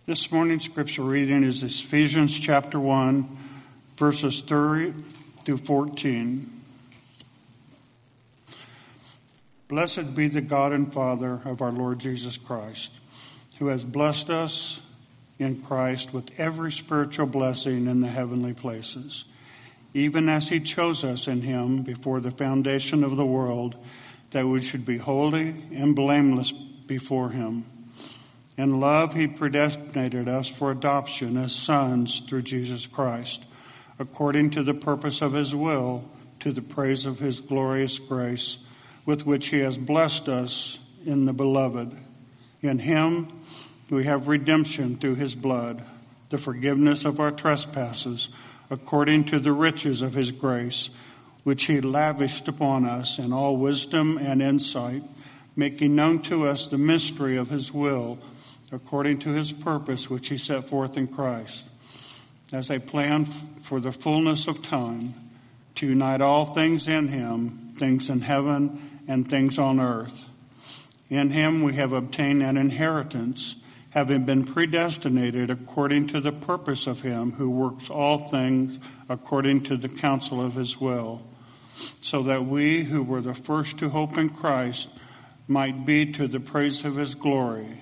This morning's scripture reading is Ephesians chapter 1, verses 30 through 14. Blessed be the God and Father of our Lord Jesus Christ, who has blessed us in Christ with every spiritual blessing in the heavenly places, even as he chose us in him before the foundation of the world, that we should be holy and blameless before him. In love, he predestinated us for adoption as sons through Jesus Christ, according to the purpose of his will, to the praise of his glorious grace, with which he has blessed us in the beloved. In him we have redemption through his blood, the forgiveness of our trespasses, according to the riches of his grace, which he lavished upon us in all wisdom and insight, making known to us the mystery of his will, according to his purpose which he set forth in Christ, as a plan for the fullness of time, to unite all things in him, things in heaven and things on earth. In him we have obtained an inheritance, having been predestinated according to the purpose of him who works all things according to the counsel of his will, so that we who were the first to hope in Christ might be to the praise of his glory.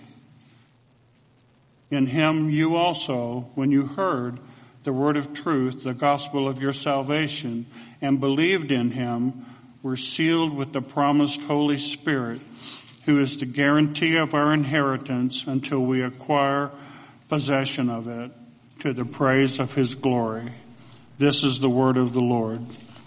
In him you also, when you heard the word of truth, the gospel of your salvation, and believed in him, were sealed with the promised Holy Spirit, who is the guarantee of our inheritance until we acquire possession of it, to the praise of his glory. This is the word of the Lord.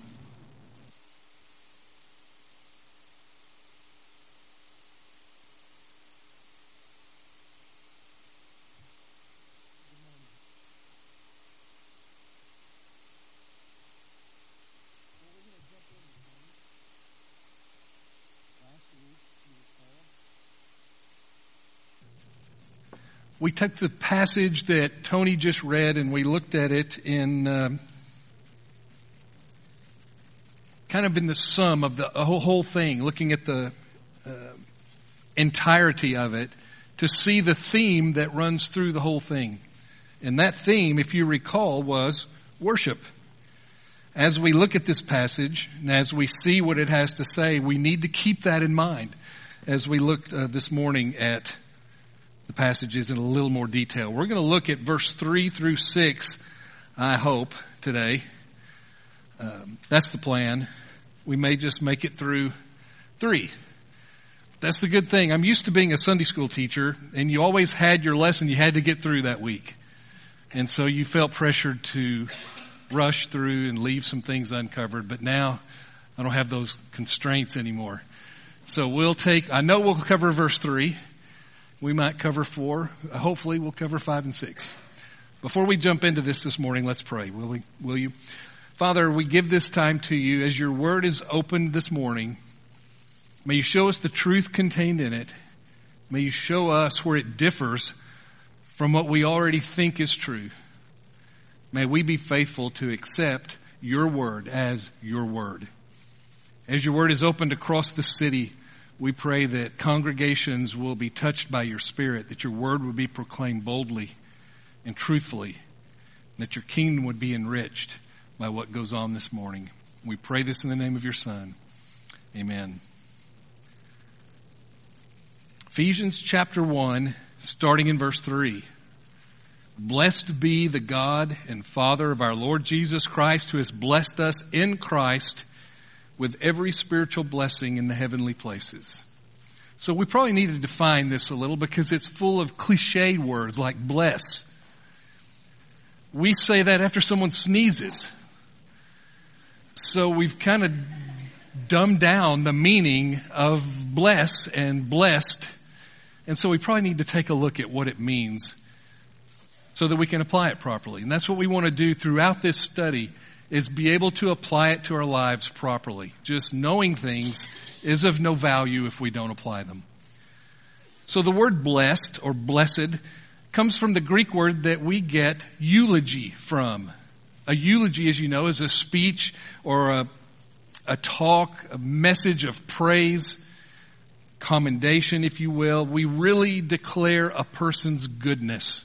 We took the passage that Tony just read and we looked at it in kind of in the sum of the whole thing, looking at the entirety of it to see the theme that runs through the whole thing. And that theme, if you recall, was worship. As we look at this passage and as we see what it has to say, we need to keep that in mind as we looked this morning at the passages in a little more detail. We're going to look at verse 3 through 6, I hope, today. That's the plan. We may just make it through 3. That's the good thing. I'm used to being a Sunday school teacher, and you always had your lesson you had to get through that week. And so you felt pressured to rush through and leave some things uncovered. But now I don't have those constraints anymore. So I know we'll cover verse 3. We might cover 4. Hopefully we'll cover 5 and 6. Before we jump into this morning, let's pray. Will you? Father, we give this time to you as your word is opened this morning. May you show us the truth contained in it. May you show us where it differs from what we already think is true. May we be faithful to accept your word as your word. As your word is opened across the city, we pray that congregations will be touched by your Spirit, that your word would be proclaimed boldly and truthfully, and that your kingdom would be enriched by what goes on this morning. We pray this in the name of your Son. Amen. Ephesians chapter 1, starting in verse 3. Blessed be the God and Father of our Lord Jesus Christ, who has blessed us in Christ with every spiritual blessing in the heavenly places. So we probably need to define this a little because it's full of cliched words like bless. We say that after someone sneezes. So we've kind of dumbed down the meaning of bless and blessed. And so we probably need to take a look at what it means so that we can apply it properly. And that's what we want to do throughout this study, is be able to apply it to our lives properly. Just knowing things is of no value if we don't apply them. So the word blessed or blessed comes from the Greek word that we get eulogy from. A eulogy, as you know, is a speech or a talk, a message of praise, commendation, if you will. We really declare a person's goodness.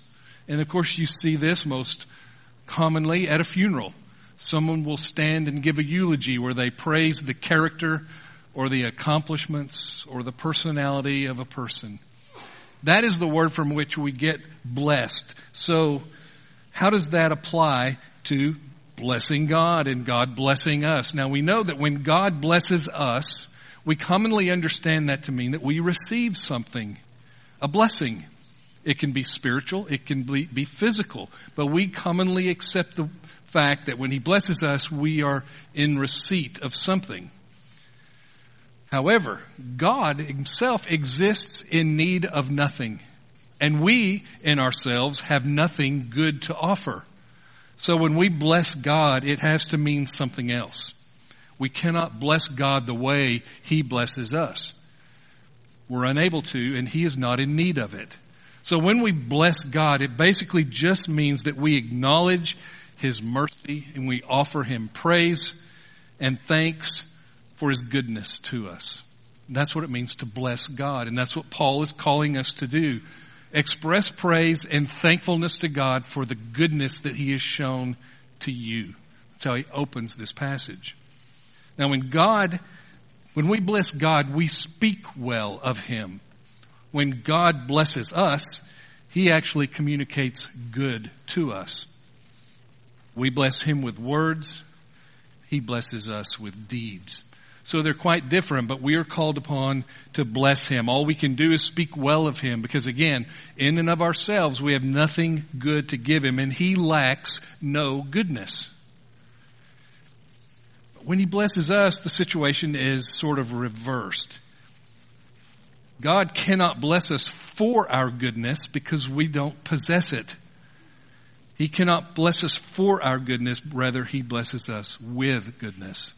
And of course you see this most commonly at a funeral. Someone will stand and give a eulogy where they praise the character or the accomplishments or the personality of a person. That is the word from which we get blessed. So how does that apply to blessing God and God blessing us? Now we know that when God blesses us, we commonly understand that to mean that we receive something, a blessing. It can be spiritual, it can be physical, but we commonly accept the fact that when He blesses us, we are in receipt of something. However, God Himself exists in need of nothing, and we in ourselves have nothing good to offer. So when we bless God, it has to mean something else. We cannot bless God the way He blesses us. We're unable to, and He is not in need of it. So when we bless God, it basically just means that we acknowledge His mercy and we offer Him praise and thanks for His goodness to us. And that's what it means to bless God. And that's what Paul is calling us to do. Express praise and thankfulness to God for the goodness that He has shown to you. That's how he opens this passage. Now when we bless God, we speak well of Him. When God blesses us, He actually communicates good to us. We bless Him with words. He blesses us with deeds. So they're quite different, but we are called upon to bless Him. All we can do is speak well of Him because, again, in and of ourselves, we have nothing good to give Him, and He lacks no goodness. When He blesses us, the situation is sort of reversed. God cannot bless us for our goodness because we don't possess it. He cannot bless us for our goodness, rather He blesses us with goodness.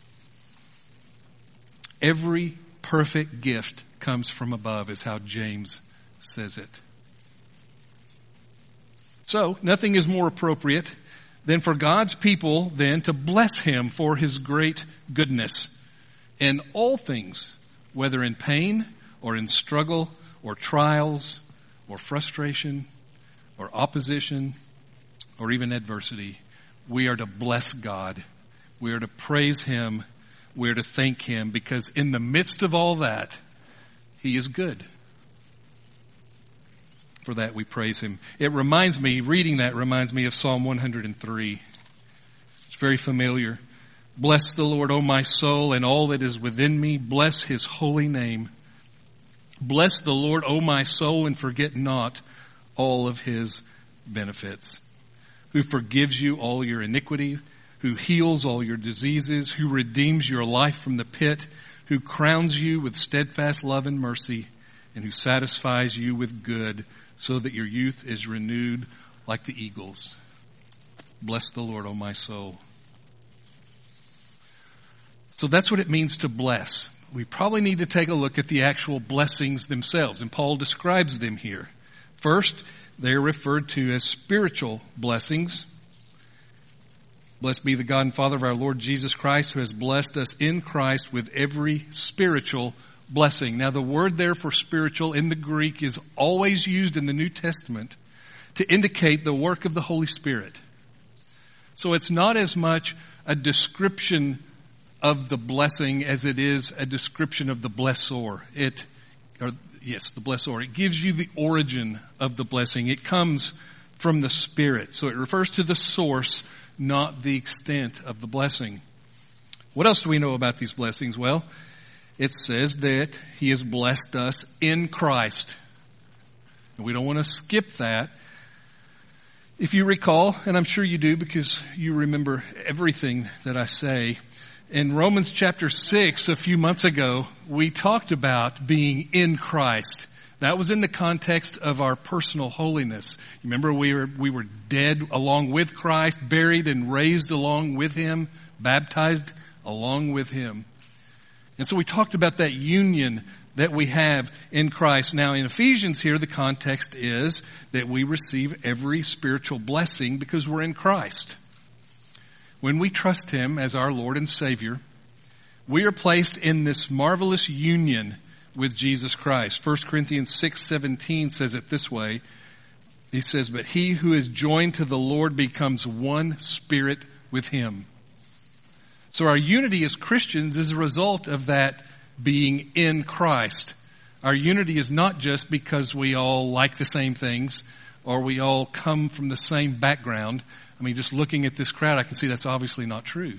Every perfect gift comes from above, is how James says it. So, nothing is more appropriate than for God's people then to bless Him for His great goodness in all things, whether in pain or in struggle or trials or frustration or opposition or even adversity. We are to bless God. We are to praise Him. We are to thank Him because in the midst of all that, He is good. For that we praise Him. Reading that reminds me of Psalm 103. It's very familiar. Bless the Lord, O my soul, and all that is within me. Bless His holy name. Bless the Lord, O my soul, and forget not all of His benefits. Who forgives you all your iniquities, who heals all your diseases, who redeems your life from the pit, who crowns you with steadfast love and mercy, and who satisfies you with good, so that your youth is renewed like the eagles. Bless the Lord, O my soul. So that's what it means to bless. We probably need to take a look at the actual blessings themselves, and Paul describes them here. First, they are referred to as spiritual blessings. Blessed be the God and Father of our Lord Jesus Christ, who has blessed us in Christ with every spiritual blessing. Now the word there for spiritual in the Greek is always used in the New Testament to indicate the work of the Holy Spirit. So it's not as much a description of the blessing as it is a description of the blessor. The blessor. It gives you the origin of the blessing. It comes from the Spirit. So it refers to the source, not the extent of the blessing. What else do we know about these blessings? Well, it says that He has blessed us in Christ. And we don't want to skip that. If you recall, and I'm sure you do because you remember everything that I say, in Romans chapter 6 a few months ago, we talked about being in Christ. That was in the context of our personal holiness. You remember we were dead along with Christ, buried and raised along with Him, baptized along with Him. And so we talked about that union that we have in Christ. Now in Ephesians here, the context is that we receive every spiritual blessing because we're in Christ. When we trust Him as our Lord and Savior, we are placed in this marvelous union with Jesus Christ. 1 Corinthians 6:17 says it this way. He says, but he who is joined to the Lord becomes one spirit with him. So our unity as Christians is a result of that being in Christ. Our unity is not just because we all like the same things or we all come from the same background. I mean, just looking at this crowd, I can see that's obviously not true.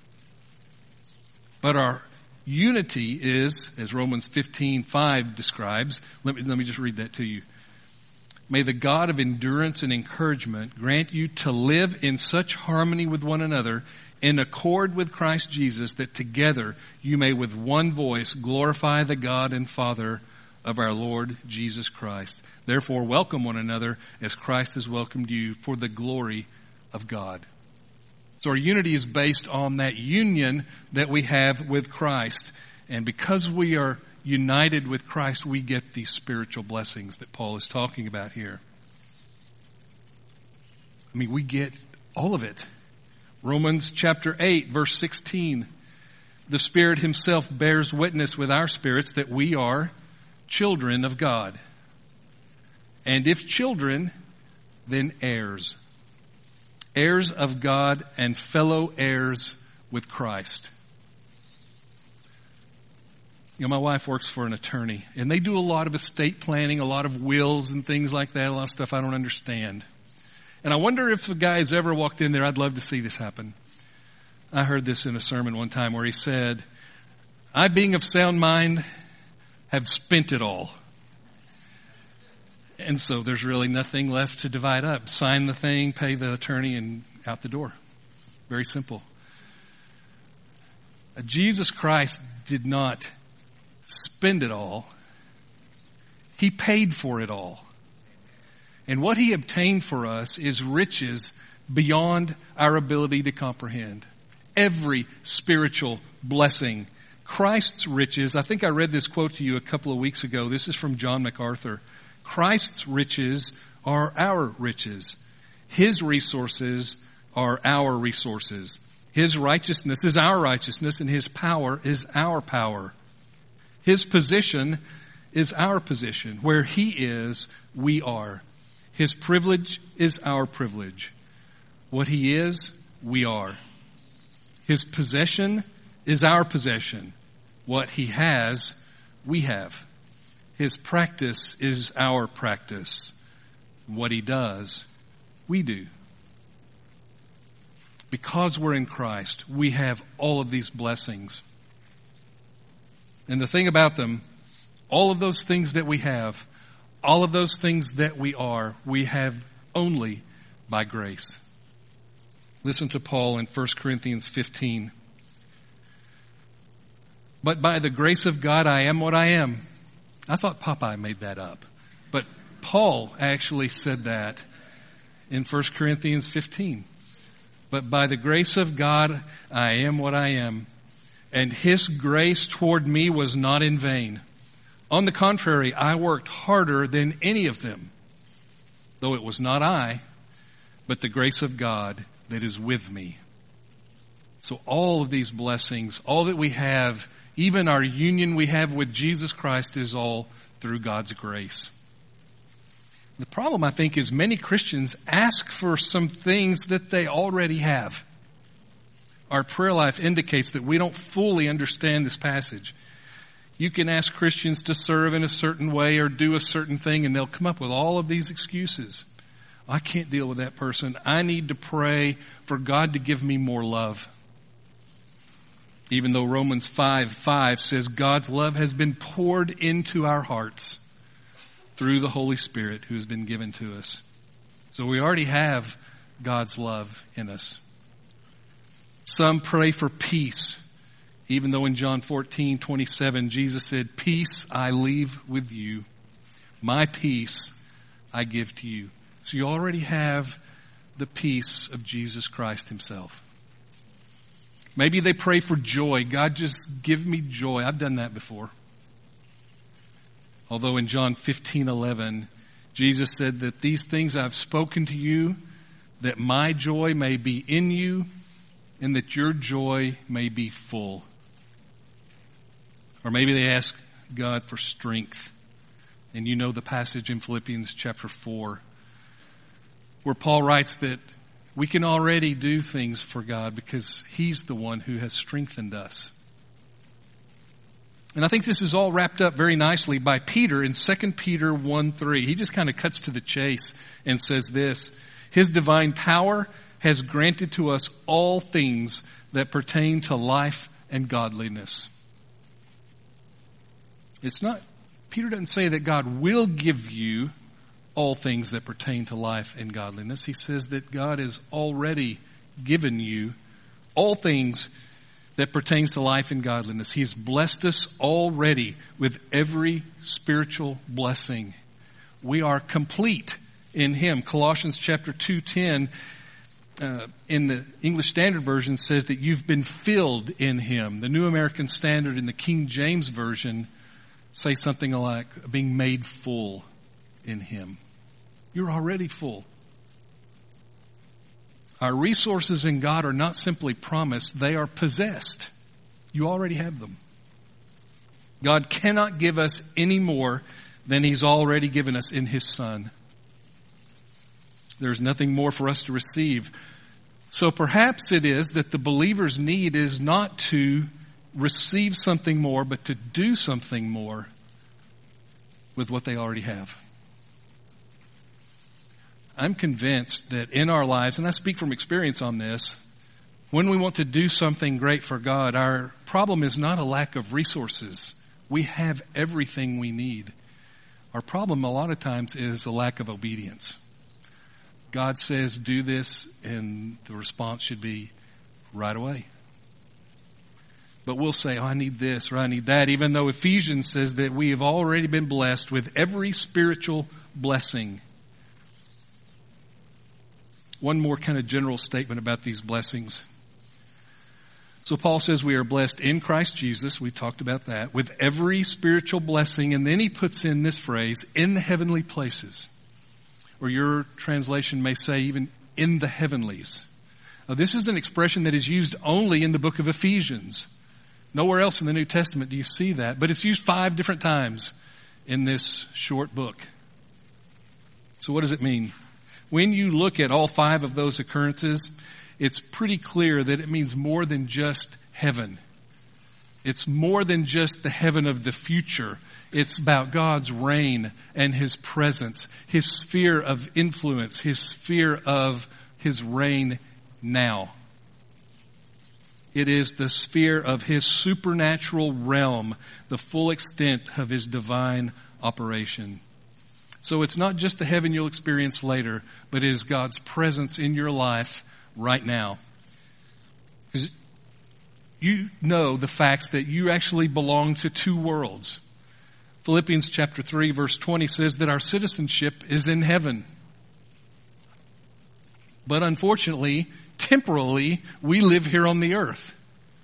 But our unity is, as Romans 15:5 describes, let me just read that to you. May the God of endurance and encouragement grant you to live in such harmony with one another, in accord with Christ Jesus, that together you may with one voice glorify the God and Father of our Lord Jesus Christ. Therefore welcome one another as Christ has welcomed you, for the glory of God. So our unity is based on that union that we have with Christ. And because we are united with Christ, we get these spiritual blessings that Paul is talking about here. I mean, we get all of it. Romans chapter 8, verse 16. The Spirit himself bears witness with our spirits that we are children of God. And if children, then heirs. Heirs of God and fellow heirs with Christ. You know, my wife works for an attorney, and they do a lot of estate planning, a lot of wills and things like that, a lot of stuff I don't understand. And I wonder if the guy's ever walked in there. I'd love to see this happen. I heard this in a sermon one time where he said, I, being of sound mind, have spent it all. And so there's really nothing left to divide up. Sign the thing, pay the attorney, and out the door. Very simple. Jesus Christ did not spend it all. He paid for it all. And what he obtained for us is riches beyond our ability to comprehend. Every spiritual blessing. Christ's riches, I think I read this quote to you a couple of weeks ago. This is from John MacArthur. Christ's riches are our riches. His resources are our resources. His righteousness is our righteousness, and his power is our power. His position is our position. Where he is, we are. His privilege is our privilege. What he is, we are. His possession is our possession. What he has, we have. His practice is our practice. What he does, we do. Because we're in Christ, we have all of these blessings. And the thing about them, all of those things that we have, all of those things that we have only by grace. Listen to Paul in 1 Corinthians 15. But by the grace of God, I am what I am. I thought Popeye made that up. But Paul actually said that in 1 Corinthians 15. But by the grace of God, I am what I am. And his grace toward me was not in vain. On the contrary, I worked harder than any of them, though it was not I, but the grace of God that is with me. So all of these blessings, all that we have, even our union we have with Jesus Christ, is all through God's grace. The problem, I think, is many Christians ask for some things that they already have. Our prayer life indicates that we don't fully understand this passage. You can ask Christians to serve in a certain way or do a certain thing, and they'll come up with all of these excuses. I can't deal with that person. I need to pray for God to give me more love. Even though Romans 5:5 says God's love has been poured into our hearts through the Holy Spirit who has been given to us. So we already have God's love in us. Some pray for peace, even though in John 14:27 Jesus said, peace I leave with you. My peace I give to you. So you already have the peace of Jesus Christ himself. Maybe they pray for joy. God, just give me joy. I've done that before. Although in John 15:11, Jesus said that these things I've spoken to you, that my joy may be in you, and that your joy may be full. Or maybe they ask God for strength. And you know the passage in Philippians chapter 4, where Paul writes that we can already do things for God because He's the one who has strengthened us. And I think this is all wrapped up very nicely by Peter in 2 Peter 1:3. He just kind of cuts to the chase and says this: His divine power has granted to us all things that pertain to life and godliness. Peter doesn't say that God will give you all things that pertain to life and godliness. He says that God has already given you all things that pertains to life and godliness. He's blessed us already with every spiritual blessing. We are complete in Him. Colossians chapter 2:10 in the English Standard Version says that you've been filled in Him. The New American Standard and the King James Version say something like being made full in Him. You're already full. Our resources in God are not simply promised, they are possessed. You already have them. God cannot give us any more than He's already given us in His Son. There's nothing more for us to receive. So perhaps it is that the believer's need is not to receive something more, but to do something more with what they already have. I'm convinced that in our lives, and I speak from experience on this, when we want to do something great for God, our problem is not a lack of resources. We have everything we need. Our problem a lot of times is a lack of obedience. God says, do this, and the response should be right away. But we'll say, I need this or I need that, even though Ephesians says that we have already been blessed with every spiritual blessing. One more kind of general statement about these blessings. So Paul says we are blessed in Christ Jesus. We talked about that. With every spiritual blessing. And then he puts in this phrase, in the heavenly places. Or your translation may say even in the heavenlies. Now, this is an expression that is used only in the book of Ephesians. Nowhere else in the New Testament do you see that. But it's used 5 different times in this short book. So what does it mean? When you look at all 5 of those occurrences, it's pretty clear that it means more than just heaven. It's more than just the heaven of the future. It's about God's reign and His presence, His sphere of influence, His sphere of His reign now. It is the sphere of His supernatural realm, the full extent of His divine operation. So it's not just the heaven you'll experience later, but it is God's presence in your life right now. Because you know the facts that you actually belong to 2 worlds. Philippians chapter 3 verse 20 says that our citizenship is in heaven. But unfortunately, temporally, we live here on the earth.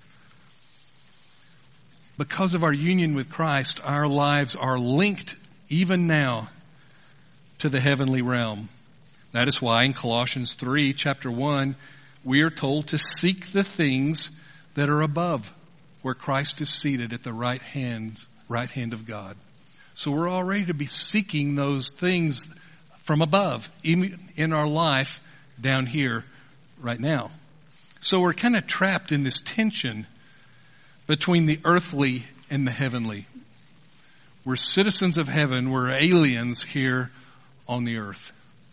Because of our union with Christ, our lives are linked even now to the heavenly realm. That is why in Colossians 3, chapter 1, we are told to seek the things that are above, where Christ is seated at the right hand of God. So we're already to be seeking those things from above, in our life down here right now. So we're kind of trapped in this tension between the earthly and the heavenly. We're citizens of heaven, we're aliens here on the earth.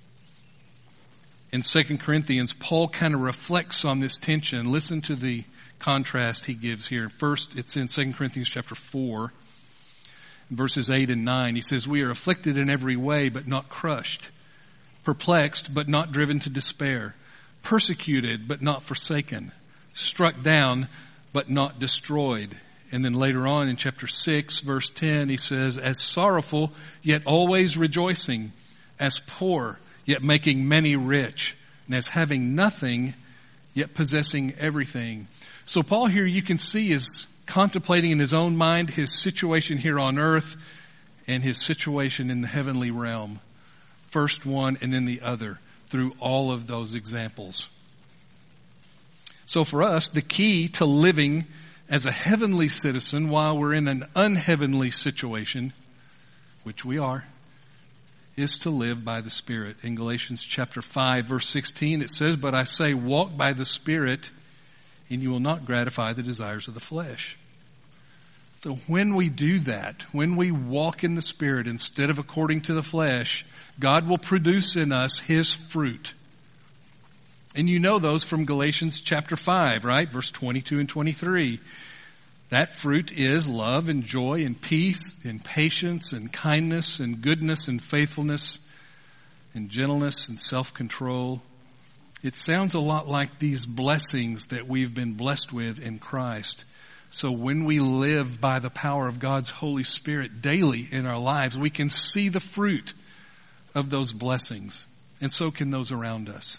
In 2 Corinthians, Paul kind of reflects on this tension. Listen to the contrast he gives here. First, it's in 2 Corinthians chapter 4, verses 8 and 9. He says, we are afflicted in every way, but not crushed. Perplexed, but not driven to despair. Persecuted, but not forsaken. Struck down, but not destroyed. And then later on in chapter 6, verse 10, he says, as sorrowful, yet always rejoicing. As poor, yet making many rich. And as having nothing, yet possessing everything. So Paul here, you can see, is contemplating in his own mind his situation here on earth and his situation in the heavenly realm. First one and then the other through all of those examples. So for us, the key to living as a heavenly citizen while we're in an unheavenly situation, which we are, is to live by the Spirit. In Galatians chapter 5, verse 16, it says, "But I say, walk by the Spirit, and you will not gratify the desires of the flesh." So when we do that, when we walk in the Spirit instead of according to the flesh, God will produce in us His fruit. And you know those from Galatians chapter 5, right? Verse 22 and 23. That fruit is love and joy and peace and patience and kindness and goodness and faithfulness and gentleness and self-control. It sounds a lot like these blessings that we've been blessed with in Christ. So when we live by the power of God's Holy Spirit daily in our lives, we can see the fruit of those blessings. And so can those around us.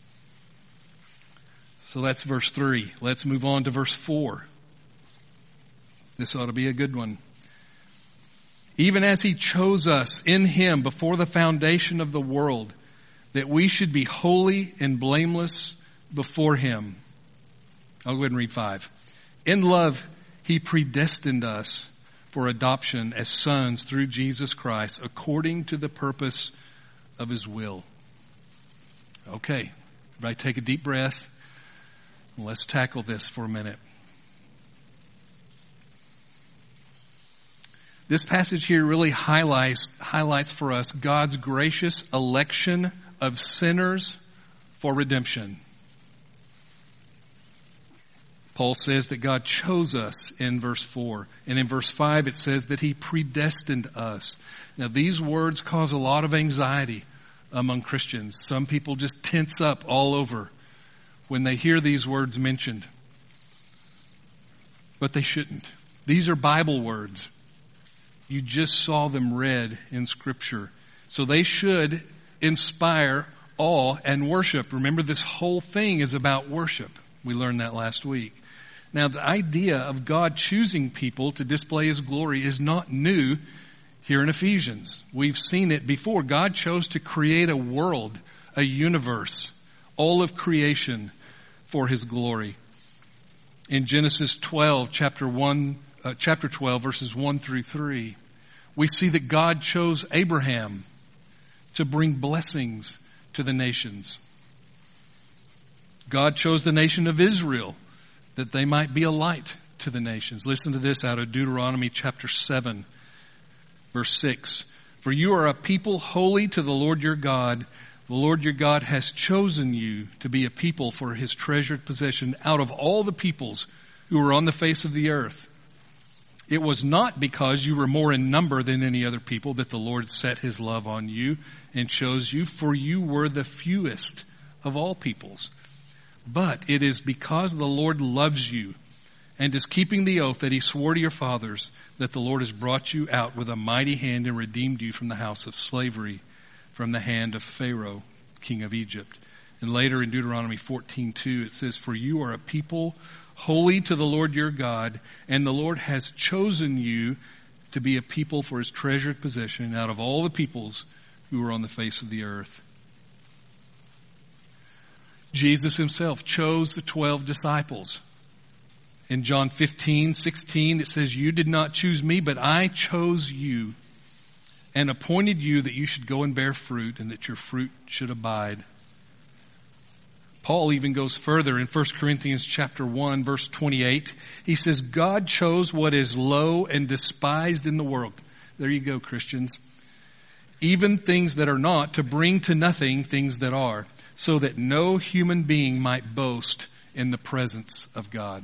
So that's verse 3. Let's move on to verse 4. This ought to be a good one. "Even as He chose us in Him before the foundation of the world, that we should be holy and blameless before Him." I'll go ahead and read 5. "In love, He predestined us for adoption as sons through Jesus Christ, according to the purpose of His will." Okay, everybody take a deep breath. Let's tackle this for a minute. This passage here really highlights for us God's gracious election of sinners for redemption. Paul says that God chose us in verse 4. And in verse 5 it says that He predestined us. Now these words cause a lot of anxiety among Christians. Some people just tense up all over when they hear these words mentioned. But they shouldn't. These are Bible words. You just saw them read in Scripture. So they should inspire awe and worship. Remember, this whole thing is about worship. We learned that last week. Now, the idea of God choosing people to display His glory is not new here in Ephesians. We've seen it before. God chose to create a world, a universe, all of creation for His glory. In Genesis 12, chapter 12, verses 1 through 3, we see that God chose Abraham to bring blessings to the nations. God chose the nation of Israel that they might be a light to the nations. Listen to this out of Deuteronomy chapter 7, verse 6. "For you are a people holy to the Lord your God. The Lord your God has chosen you to be a people for His treasured possession out of all the peoples who are on the face of the earth. It was not because you were more in number than any other people that the Lord set His love on you and chose you, for you were the fewest of all peoples. But it is because the Lord loves you and is keeping the oath that He swore to your fathers that the Lord has brought you out with a mighty hand and redeemed you from the house of slavery, from the hand of Pharaoh, king of Egypt." And later in Deuteronomy 14:2, it says, "For you are a people holy to the Lord your God, and the Lord has chosen you to be a people for His treasured possession out of all the peoples who are on the face of the earth." Jesus Himself chose the 12 disciples. In John 15:16, it says, "You did not choose me, but I chose you and appointed you that you should go and bear fruit and that your fruit should abide." Paul even goes further in 1 Corinthians chapter 1, verse 28. He says, "God chose what is low and despised in the world." There you go, Christians. "Even things that are not, to bring to nothing things that are, so that no human being might boast in the presence of God."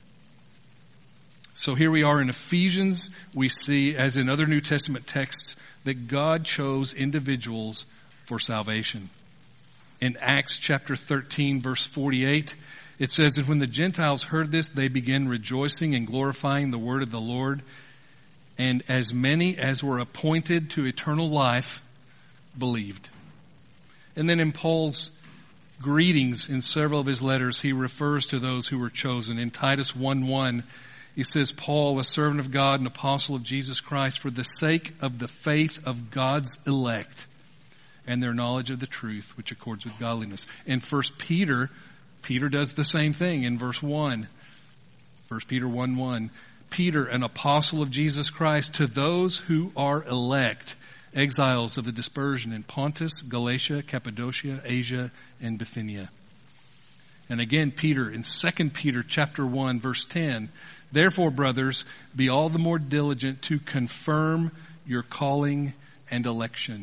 So here we are in Ephesians. We see, as in other New Testament texts, that God chose individuals for salvation. In Acts chapter 13, verse 48, it says that when the Gentiles heard this, they began rejoicing and glorifying the word of the Lord. And as many as were appointed to eternal life believed. And then in Paul's greetings in several of his letters, he refers to those who were chosen. In Titus 1:1, he says, "Paul, a servant of God and apostle of Jesus Christ, for the sake of the faith of God's elect and their knowledge of the truth, which accords with godliness." In 1 Peter, Peter does the same thing in verse 1. 1 Peter 1:1, "Peter, an apostle of Jesus Christ, to those who are elect exiles of the dispersion in Pontus, Galatia, Cappadocia, Asia, and Bithynia. And again, Peter, in 2 Peter chapter 1, verse 10, therefore, brothers, be all the more diligent to confirm your calling and election.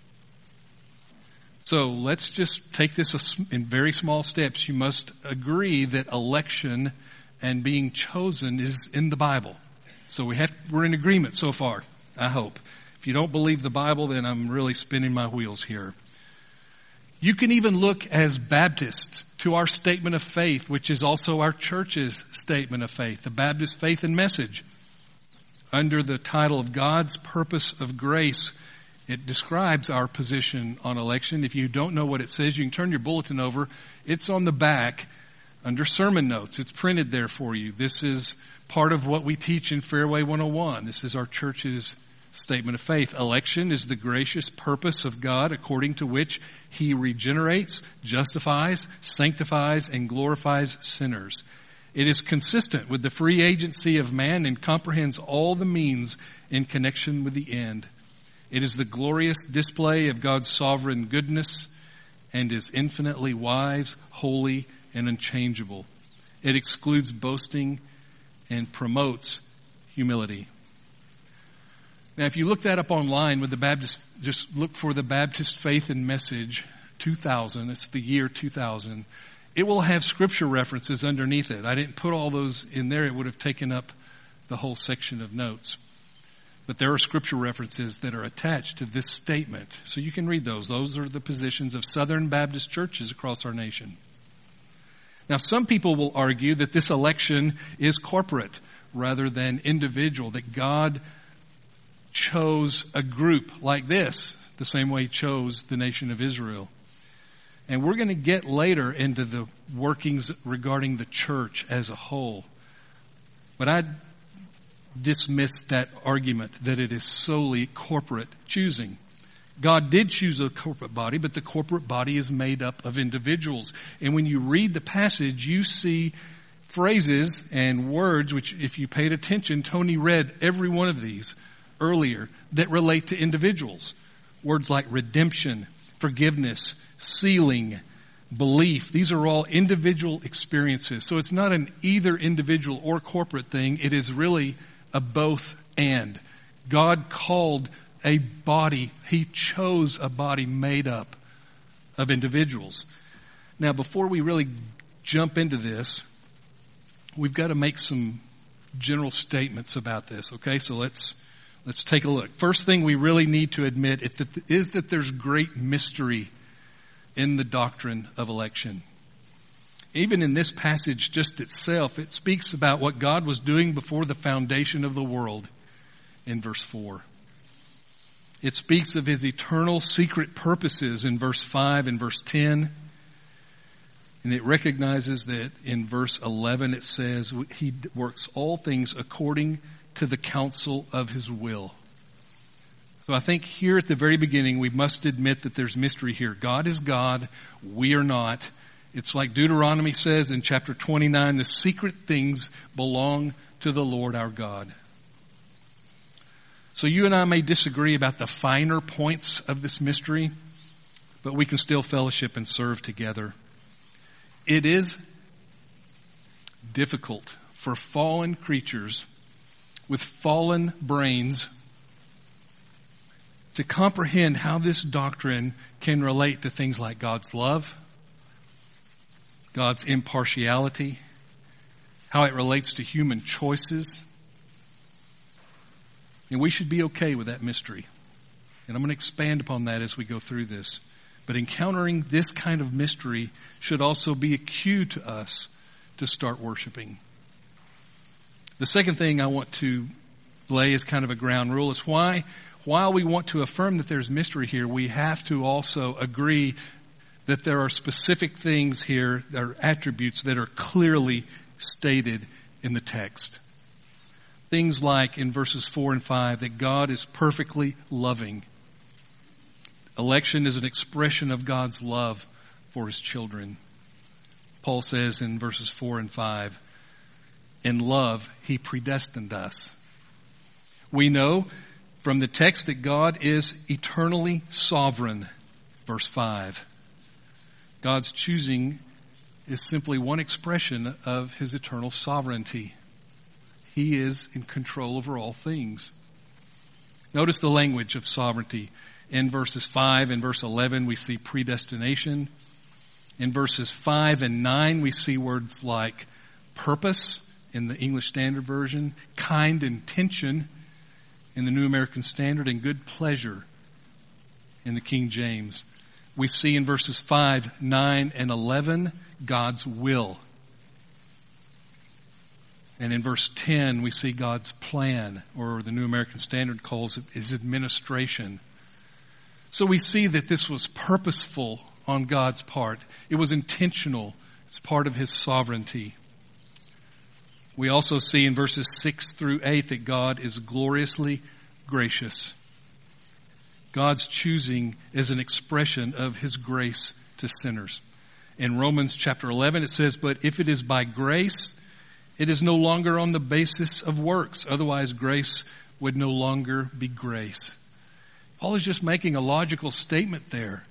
So let's just take this in very small steps. You must agree that election and being chosen is in the Bible. So we're in agreement so far, I hope. If you don't believe the Bible, then I'm really spinning my wheels here. You can even look as Baptists to our statement of faith, which is also our church's statement of faith, the Baptist Faith and Message. Under the title of God's Purpose of Grace, it describes our position on election. If you don't know what it says, you can turn your bulletin over. It's on the back under sermon notes. It's printed there for you. This is part of what we teach in Fairway 101. This is our church's statement of faith. Election is the gracious purpose of God according to which He regenerates, justifies, sanctifies, and glorifies sinners. It is consistent with the free agency of man and comprehends all the means in connection with the end. It is the glorious display of God's sovereign goodness and is infinitely wise, holy, and unchangeable. It excludes boasting and promotes humility. Now, if you look that up online with the Baptist, just look for the Baptist Faith and Message 2000. It's the year 2000. It will have scripture references underneath it. I didn't put all those in there. It would have taken up the whole section of notes. But there are scripture references that are attached to this statement. So you can read those. Those are the positions of Southern Baptist churches across our nation. Now, some people will argue that this election is corporate rather than individual, that God chose a group like this, the same way He chose the nation of Israel. And we're going to get later into the workings regarding the church as a whole. But I dismiss that argument that it is solely corporate choosing. God did choose a corporate body, but the corporate body is made up of individuals. And when you read the passage, you see phrases and words, which if you paid attention, Tony read every one of these earlier, that relate to individuals. Words like redemption, forgiveness, sealing, belief. These are all individual experiences. So it's not an either individual or corporate thing. It is really a both and. God called a body. He chose a body made up of individuals. Now, before we really jump into this, we've got to make some general statements about this. Okay, so let's take a look. First thing we really need to admit is that there's great mystery in the doctrine of election. Even in this passage just itself, it speaks about what God was doing before the foundation of the world in verse 4. It speaks of His eternal secret purposes in verse 5 and verse 10. And it recognizes that in verse 11 it says He works all things according to the counsel of His will. So I think here at the very beginning we must admit that there's mystery here. God is God, we are not. It's like Deuteronomy says in chapter 29, the secret things belong to the Lord our God. So you and I may disagree about the finer points of this mystery, but we can still fellowship and serve together. It is difficult for fallen creatures with fallen brains to comprehend how this doctrine can relate to things like God's love, God's impartiality, how it relates to human choices. And we should be okay with that mystery. And I'm going to expand upon that as we go through this. But encountering this kind of mystery should also be a cue to us to start worshiping. The second thing I want to lay as kind of a ground rule is while we want to affirm that there's mystery here, we have to also agree that there are specific things here, there are attributes that are clearly stated in the text. Things like in verses 4 and 5 that God is perfectly loving. Election is an expression of God's love for His children. Paul says in verses 4 and 5, in love He predestined us. We know from the text that God is eternally sovereign. Verse 5. God's choosing is simply one expression of his eternal sovereignty. He is in control over all things. Notice the language of sovereignty. In verses 5 and verse 11, we see predestination. In verses 5 and 9, we see words like purpose in the English Standard Version, kind intention in the New American Standard, and good pleasure in the King James. We see in verses 5, 9, and 11, God's will. And in verse 10, we see God's plan, or the New American Standard calls it his administration. So we see that this was purposeful on God's part. It was intentional. It's part of his sovereignty. We also see in verses 6 through 8 that God is gloriously gracious. God's choosing is an expression of his grace to sinners. In Romans chapter 11 it says, "But if it is by grace, it is no longer on the basis of works. Otherwise grace would no longer be grace." Paul is just making a logical statement there.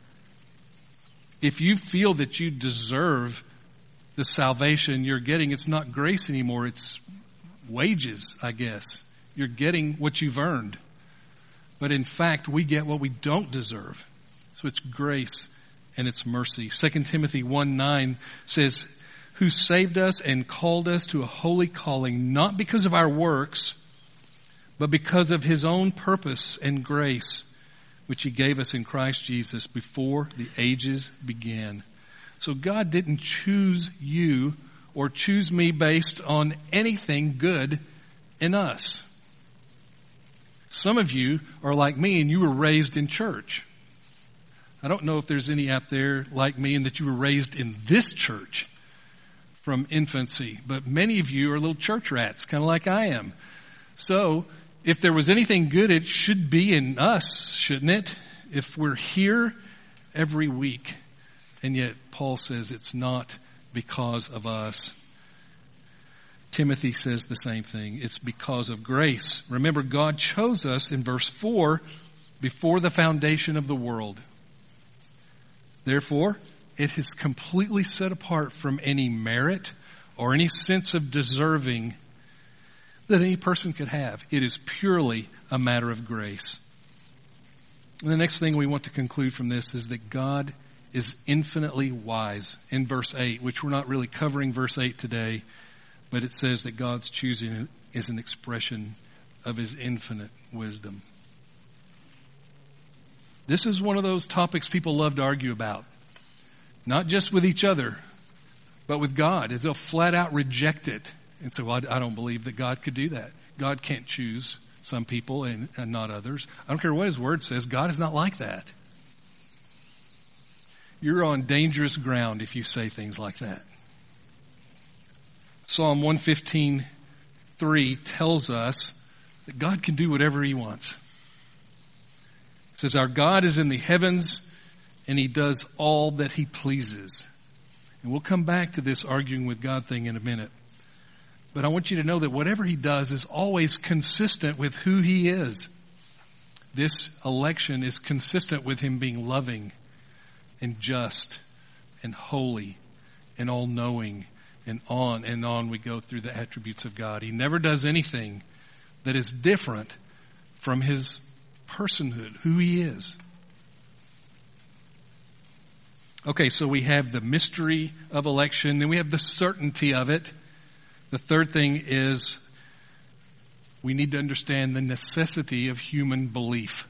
If you feel that you deserve the salvation you're getting, it's not grace anymore, it's wages, I guess. You're getting what you've earned. But in fact, we get what we don't deserve. So it's grace and it's mercy. 2 Timothy 1:9 says, "Who saved us and called us to a holy calling, not because of our works, but because of his own purpose and grace, which he gave us in Christ Jesus before the ages began." So God didn't choose you or choose me based on anything good in us. Some of you are like me and you were raised in church. I don't know if there's any out there like me and that you were raised in this church from infancy, but many of you are little church rats, kind of like I am. So if there was anything good, it should be in us, shouldn't it? If we're here every week. And yet Paul says it's not because of us. Timothy says the same thing. It's because of grace. Remember, God chose us in verse 4 before the foundation of the world. Therefore, it is completely set apart from any merit or any sense of deserving that any person could have. It is purely a matter of grace. And the next thing we want to conclude from this is that God is infinitely wise in verse 8, which we're not really covering verse 8 today, but it says that God's choosing is an expression of his infinite wisdom. This is one of those topics people love to argue about, not just with each other, but with God. They'll flat out reject it and say, well, I don't believe that God could do that. God can't choose some people and not others. I don't care what his word says. God is not like that. You're on dangerous ground if you say things like that. Psalm 115:3 tells us that God can do whatever he wants. It says, "Our God is in the heavens and he does all that he pleases." And we'll come back to this arguing with God thing in a minute. But I want you to know that whatever he does is always consistent with who he is. This election is consistent with him being loving and just and holy and all-knowing, and on we go through the attributes of God. He never does anything that is different from his personhood, who he is. Okay, so we have the mystery of election, then we have the certainty of it. The third thing is we need to understand the necessity of human belief.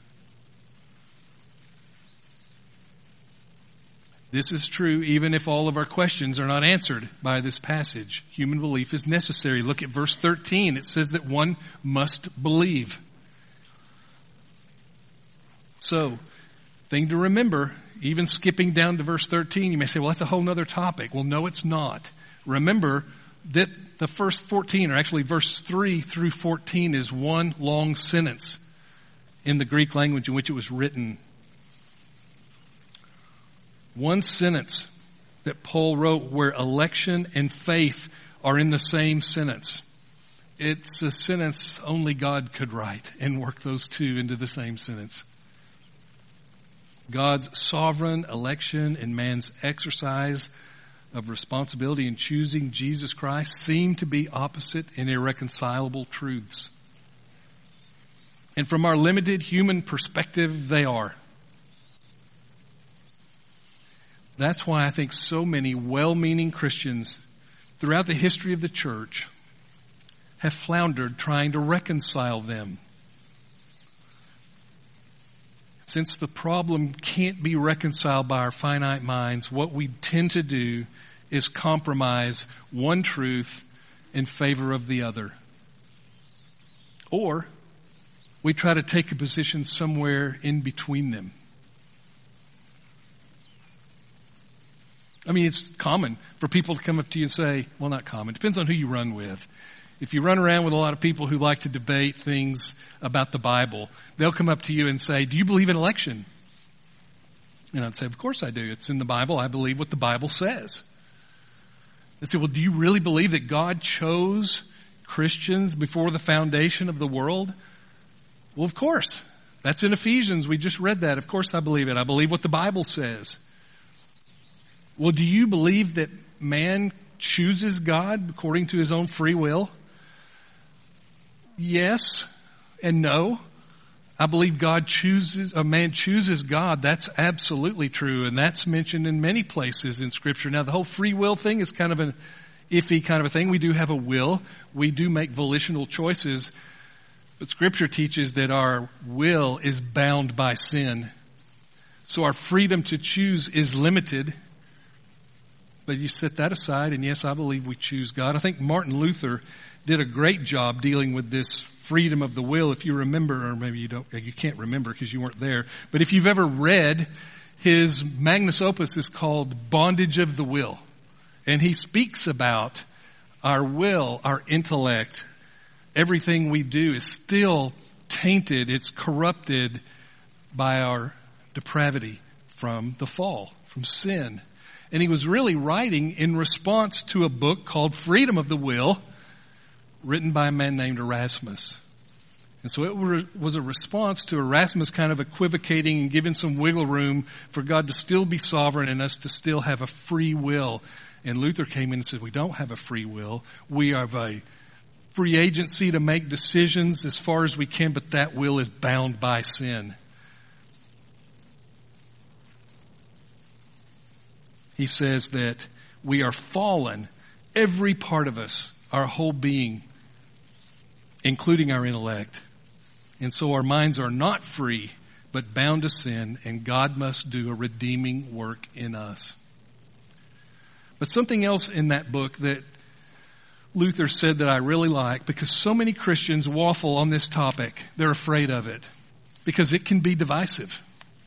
This is true even if all of our questions are not answered by this passage. Human belief is necessary. Look at verse 13. It says that one must believe. So, thing to remember, even skipping down to verse 13, you may say, well, that's a whole other topic. Well, no, it's not. Remember that the first 14, or actually verse 3 through 14, is one long sentence in the Greek language in which it was written. One sentence that Paul wrote where election and faith are in the same sentence. It's a sentence only God could write and work those two into the same sentence. God's sovereign election and man's exercise of responsibility in choosing Jesus Christ seem to be opposite and irreconcilable truths. And from our limited human perspective, they are. That's why I think so many well-meaning Christians throughout the history of the church have floundered trying to reconcile them. Since the problem can't be reconciled by our finite minds, what we tend to do is compromise one truth in favor of the other. Or we try to take a position somewhere in between them. I mean, it's common for people to come up to you and say, well, not common, it depends on who you run with. If you run around with a lot of people who like to debate things about the Bible, they'll come up to you and say, do you believe in election? And I'd say, of course I do. It's in the Bible. I believe what the Bible says. They say, well, do you really believe that God chose Christians before the foundation of the world? Well, of course. That's in Ephesians. We just read that. Of course I believe it. I believe what the Bible says. Well, do you believe that man chooses God according to his own free will? Yes and no. I believe man chooses God. That's absolutely true. And that's mentioned in many places in Scripture. Now, the whole free will thing is kind of an iffy kind of a thing. We do have a will. We do make volitional choices. But Scripture teaches that our will is bound by sin. So our freedom to choose is limited. But you set that aside, and yes, I believe we choose God. I think Martin Luther did a great job dealing with this freedom of the will. If you remember, or maybe you can't remember because you weren't there, but if you've ever read his magnus opus is called Bondage of the Will. And he speaks about our will, our intellect, everything we do is still tainted, it's corrupted by our depravity from the fall, from sin. And he was really writing in response to a book called Freedom of the Will, written by a man named Erasmus. And so it was a response to Erasmus kind of equivocating and giving some wiggle room for God to still be sovereign and us to still have a free will. And Luther came in and said, we don't have a free will. We have a free agency to make decisions as far as we can, but that will is bound by sin. He says that we are fallen, every part of us, our whole being, including our intellect. And so our minds are not free, but bound to sin, and God must do a redeeming work in us. But something else in that book that Luther said that I really like, because so many Christians waffle on this topic, they're afraid of it, because it can be divisive.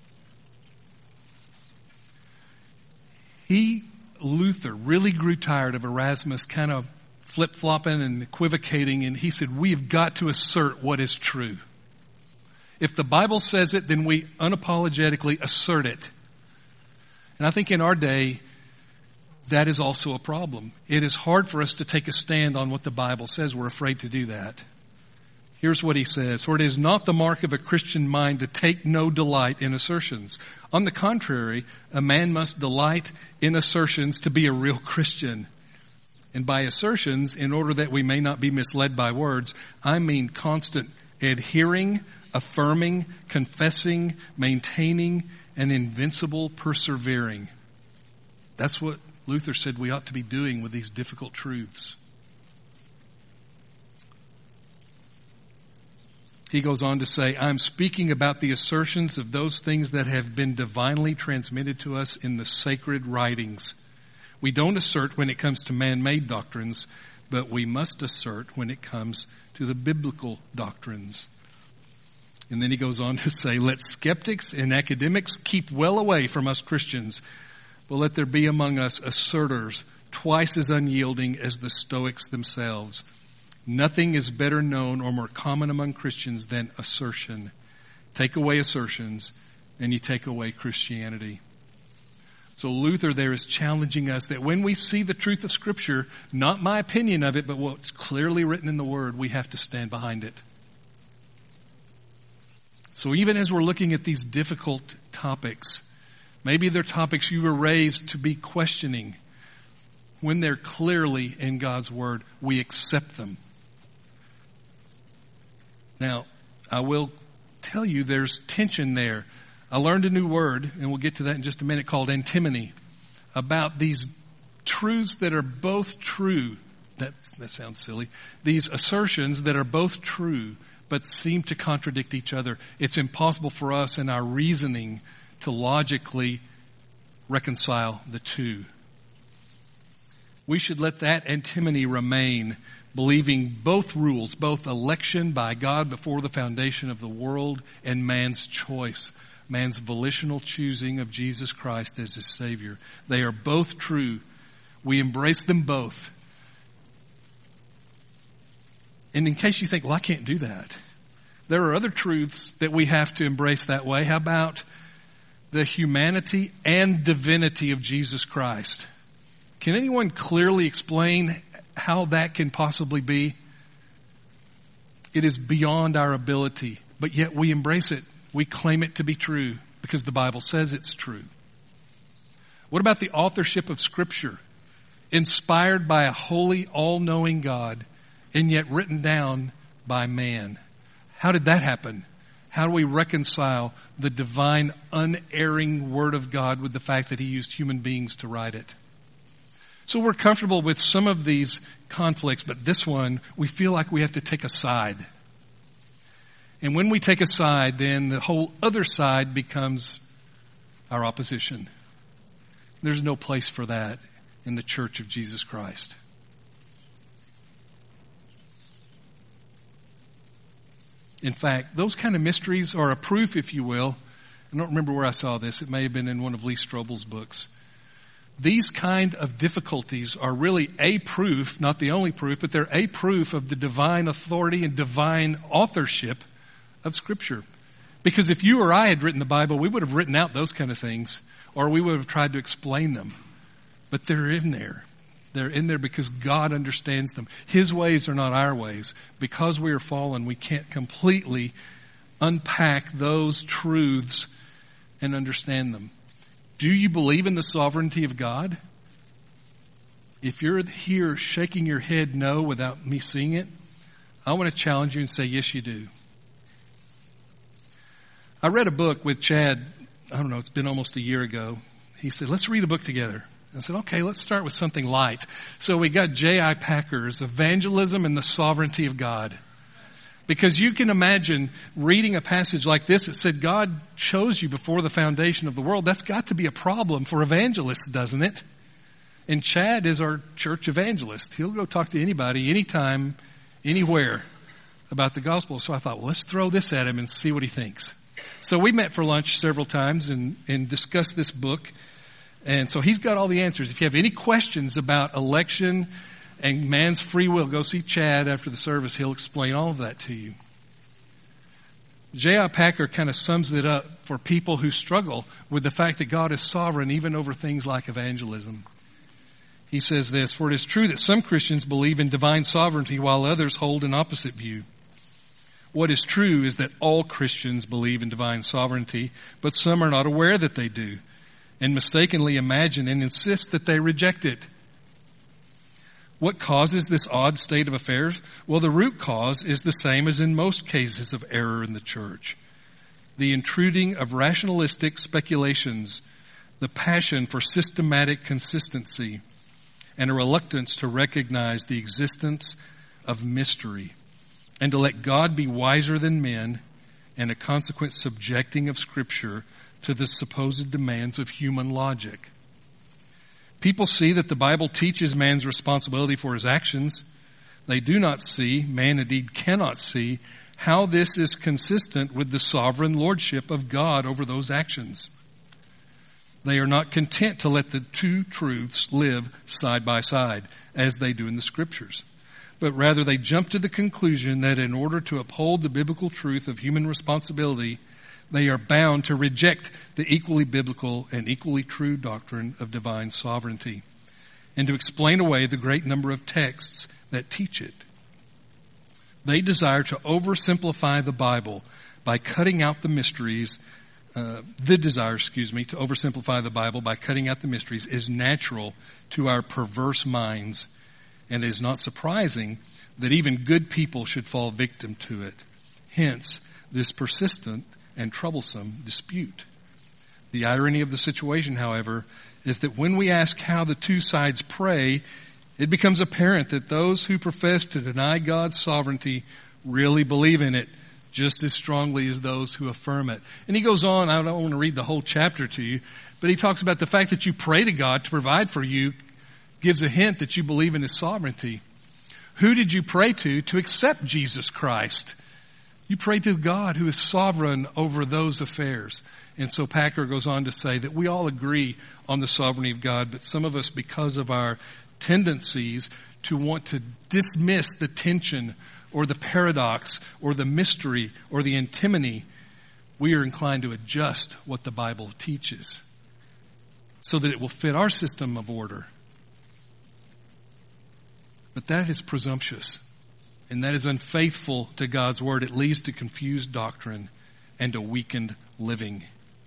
Luther really grew tired of Erasmus kind of flip-flopping and equivocating, and he said, we have got to assert what is true. If the Bible says it, then we unapologetically assert it. And I think in our day, that is also a problem. It is hard for us to take a stand on what the Bible says. We're afraid to do that. Here's what he says, for it is not the mark of a Christian mind to take no delight in assertions. On the contrary, a man must delight in assertions to be a real Christian. And by assertions, in order that we may not be misled by words, I mean constant adhering, affirming, confessing, maintaining, and invincible persevering. That's what Luther said we ought to be doing with these difficult truths. He goes on to say, I'm speaking about the assertions of those things that have been divinely transmitted to us in the sacred writings. We don't assert when it comes to man-made doctrines, but we must assert when it comes to the biblical doctrines. And then he goes on to say, let skeptics and academics keep well away from us Christians, but let there be among us asserters twice as unyielding as the Stoics themselves. Nothing is better known or more common among Christians than assertion. Take away assertions, and you take away Christianity. So Luther there is challenging us that when we see the truth of Scripture, not my opinion of it, but what's clearly written in the Word, we have to stand behind it. So even as we're looking at these difficult topics, maybe they're topics you were raised to be questioning. When they're clearly in God's Word, we accept them. Now, I will tell you there's tension there. I learned a new word, and we'll get to that in just a minute, called antimony, about these truths that are both true. That sounds silly. These assertions that are both true, but seem to contradict each other. It's impossible for us in our reasoning to logically reconcile the two. We should let that antimony remain, believing both rules, both election by God before the foundation of the world and man's choice, man's volitional choosing of Jesus Christ as his Savior. They are both true. We embrace them both. And in case you think, well, I can't do that, there are other truths that we have to embrace that way. How about the humanity and divinity of Jesus Christ? Can anyone clearly explain how that can possibly be? It is beyond our ability, but yet we embrace it. We claim it to be true because the Bible says it's true. What about the authorship of Scripture? Inspired by a holy, all-knowing God, and yet written down by man. How did that happen? How do we reconcile the divine, unerring Word of God with the fact that He used human beings to write it? So we're comfortable with some of these conflicts, but this one, we feel like we have to take a side. And when we take a side, then the whole other side becomes our opposition. There's no place for that in the Church of Jesus Christ. In fact, those kind of mysteries are a proof, if you will. I don't remember where I saw this. It may have been in one of Lee Strobel's books. These kind of difficulties are really a proof, not the only proof, but they're a proof of the divine authority and divine authorship of Scripture. Because if you or I had written the Bible, we would have written out those kind of things, or we would have tried to explain them. But they're in there. They're in there because God understands them. His ways are not our ways. Because we are fallen, we can't completely unpack those truths and understand them. Do you believe in the sovereignty of God? If you're here shaking your head no without me seeing it, I want to challenge you and say, yes, you do. I read a book with Chad, I don't know, it's been almost a year ago. He said, let's read a book together. I said, okay, let's start with something light. So we got J.I. Packer's Evangelism and the Sovereignty of God. Because you can imagine reading a passage like this that said God chose you before the foundation of the world. That's got to be a problem for evangelists, doesn't it? And Chad is our church evangelist. He'll go talk to anybody, anytime, anywhere about the gospel. So I thought, well, let's throw this at him and see what he thinks. So we met for lunch several times and discussed this book. And so he's got all the answers. If you have any questions about election and man's free will, go see Chad after the service. He'll explain all of that to you. J.I. Packer kind of sums it up for people who struggle with the fact that God is sovereign even over things like evangelism. He says this, for it is true that some Christians believe in divine sovereignty while others hold an opposite view. What is true is that all Christians believe in divine sovereignty, but some are not aware that they do, and mistakenly imagine and insist that they reject it. What causes this odd state of affairs? Well, the root cause is the same as in most cases of error in the church. The intruding of rationalistic speculations, the passion for systematic consistency, and a reluctance to recognize the existence of mystery, and to let God be wiser than men, and a consequent subjecting of Scripture to the supposed demands of human logic. People see that the Bible teaches man's responsibility for his actions. They do not see, man indeed cannot see, how this is consistent with the sovereign lordship of God over those actions. They are not content to let the two truths live side by side, as they do in the Scriptures. But rather they jump to the conclusion that in order to uphold the biblical truth of human responsibility, they are bound to reject the equally biblical and equally true doctrine of divine sovereignty, and to explain away the great number of texts that teach it. They desire to oversimplify the Bible by cutting out the mysteries. To oversimplify the Bible by cutting out the mysteries is natural to our perverse minds, and it is not surprising that even good people should fall victim to it. Hence, this persistent and troublesome dispute. The irony of the situation, however, is that when we ask how the two sides pray, it becomes apparent that those who profess to deny God's sovereignty really believe in it just as strongly as those who affirm it. And he goes on, I don't want to read the whole chapter to you, but he talks about the fact that you pray to God to provide for you gives a hint that you believe in his sovereignty. Who did you pray to accept Jesus Christ? You prayed to God who is sovereign over those affairs. And so Packer goes on to say that we all agree on the sovereignty of God, but some of us, because of our tendencies to want to dismiss the tension or the paradox or the mystery or the antimony, we are inclined to adjust what the Bible teaches so that it will fit our system of order. But that is presumptuous, and that is unfaithful to God's word. It leads to confused doctrine and a weakened living.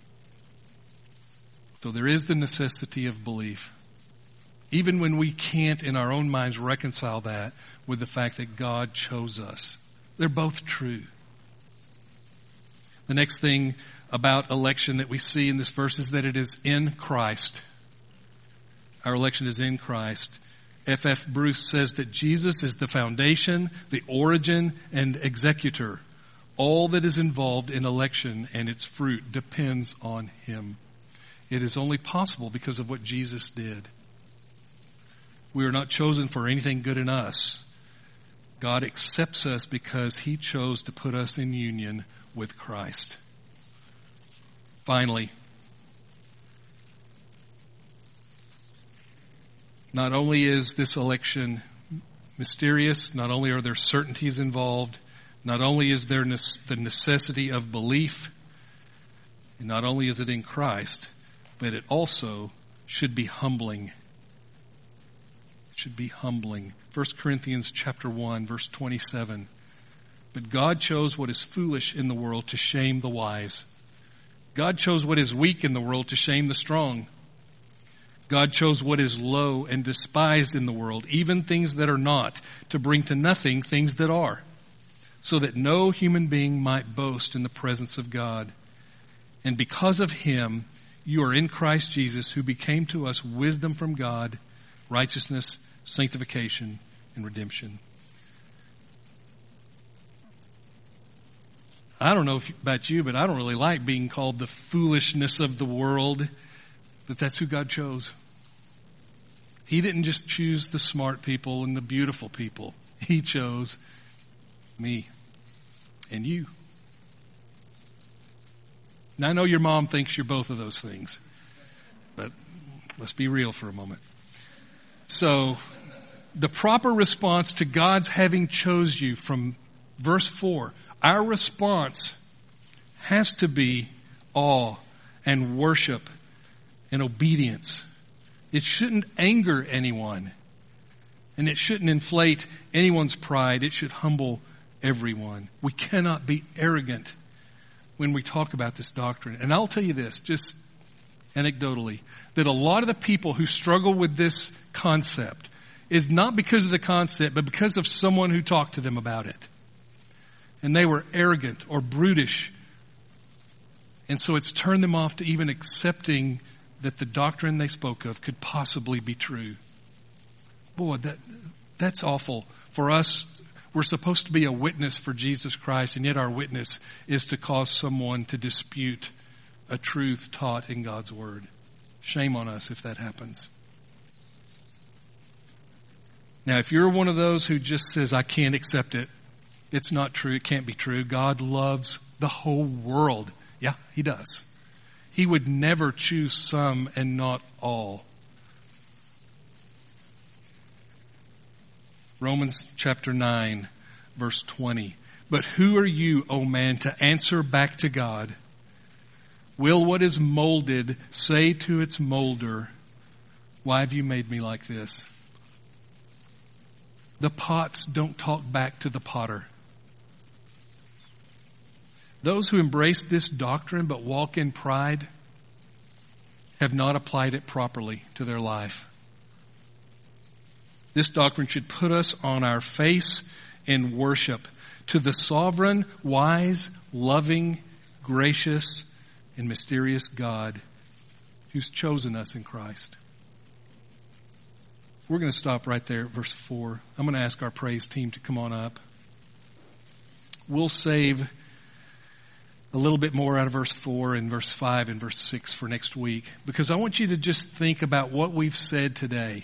So there is the necessity of belief, even when we can't in our own minds reconcile that with the fact that God chose us. They're both true. The next thing about election that we see in this verse is that it is in Christ. Our election is in Christ. F.F. Bruce says that Jesus is the foundation, the origin, and executor. All that is involved in election and its fruit depends on him. It is only possible because of what Jesus did. We are not chosen for anything good in us. God accepts us because he chose to put us in union with Christ. Finally, not only is this election mysterious, not only are there certainties involved, not only is there the necessity of belief, and not only is it in Christ, but it also should be humbling. It should be humbling. 1 Corinthians chapter 1, verse 27. But God chose what is foolish in the world to shame the wise. God chose what is weak in the world to shame the strong. God chose what is low and despised in the world, even things that are not, to bring to nothing things that are, so that no human being might boast in the presence of God. And because of him, you are in Christ Jesus, who became to us wisdom from God, righteousness, sanctification, and redemption. I don't know about you, but I don't really like being called the foolishness of the world, but that's who God chose. He didn't just choose the smart people and the beautiful people. He chose me and you. Now, I know your mom thinks you're both of those things, but let's be real for a moment. So, the proper response to God's having chose you from verse 4, our response has to be awe and worship and obedience. It shouldn't anger anyone, and it shouldn't inflate anyone's pride. It should humble everyone. We cannot be arrogant when we talk about this doctrine. And I'll tell you this, just anecdotally, that a lot of the people who struggle with this concept is not because of the concept, but because of someone who talked to them about it. And they were arrogant or brutish. And so it's turned them off to even accepting that the doctrine they spoke of could possibly be true. Boy, that's awful. For us, we're supposed to be a witness for Jesus Christ, and yet our witness is to cause someone to dispute a truth taught in God's Word. Shame on us if that happens. Now, if you're one of those who just says, I can't accept it, it's not true, it can't be true. God loves the whole world. Yeah, he does. He would never choose some and not all. Romans chapter 9, verse 20. But who are you, O man, to answer back to God? Will what is molded say to its molder, why have you made me like this? The pots don't talk back to the potter. Those who embrace this doctrine but walk in pride have not applied it properly to their life. This doctrine should put us on our face in worship to the sovereign, wise, loving, gracious, and mysterious God who's chosen us in Christ. We're going to stop right there at verse 4. I'm going to ask our praise team to come on up. We'll save a little bit more out of verse 4 and verse 5 and verse 6 for next week, because I want you to just think about what we've said today.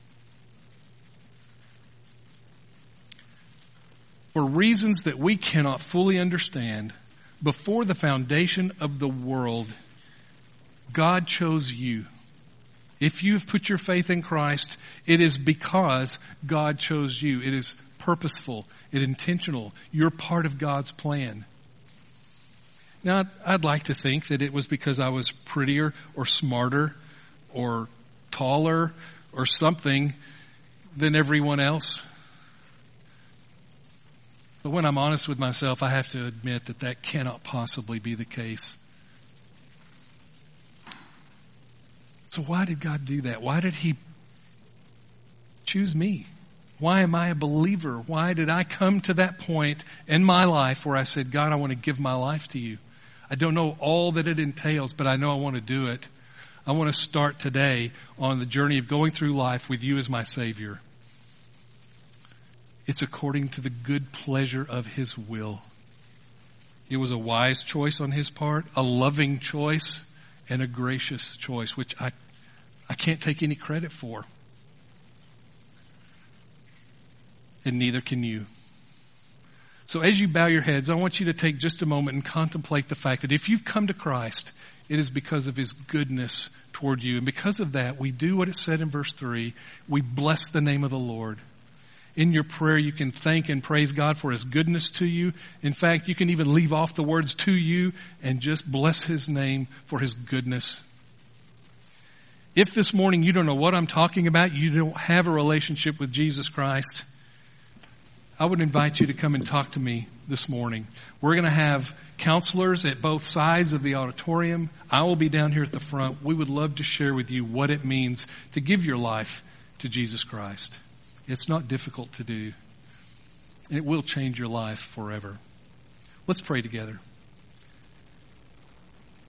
For reasons that we cannot fully understand, before the foundation of the world, God chose you. If you've put your faith in Christ, it is because God chose you. It is purposeful. It is intentional. You're part of God's plan. Now, I'd like to think that it was because I was prettier or smarter or taller or something than everyone else. But when I'm honest with myself, I have to admit that that cannot possibly be the case. So why did God do that? Why did He choose me? Why am I a believer? Why did I come to that point in my life where I said, God, I want to give my life to you? I don't know all that it entails, but I know I want to do it. I want to start today on the journey of going through life with you as my Savior. It's according to the good pleasure of His will. It was a wise choice on His part, a loving choice, and a gracious choice, which I can't take any credit for. And neither can you. So as you bow your heads, I want you to take just a moment and contemplate the fact that if you've come to Christ, it is because of His goodness toward you. And because of that, we do what it said in verse 3. We bless the name of the Lord. In your prayer, you can thank and praise God for His goodness to you. In fact, you can even leave off the words to you and just bless His name for His goodness. If this morning you don't know what I'm talking about, you don't have a relationship with Jesus Christ, I would invite you to come and talk to me this morning. We're going to have counselors at both sides of the auditorium. I will be down here at the front. We would love to share with you what it means to give your life to Jesus Christ. It's not difficult to do. And it will change your life forever. Let's pray together.